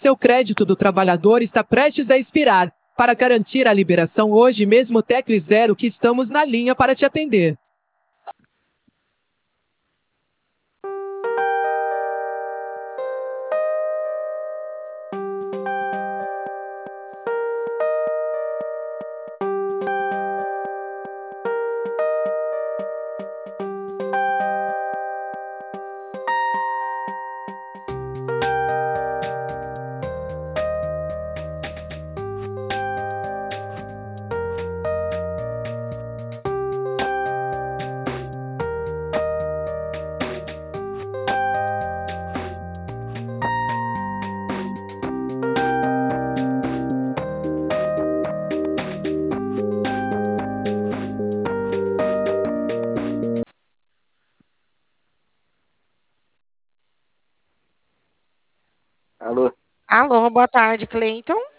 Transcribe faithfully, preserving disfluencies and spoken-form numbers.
Seu crédito do trabalhador está prestes a expirar. Para garantir a liberação hoje mesmo, tecle zero que estamos na linha para te atender. Alô? Alô, boa tarde, Cleiton.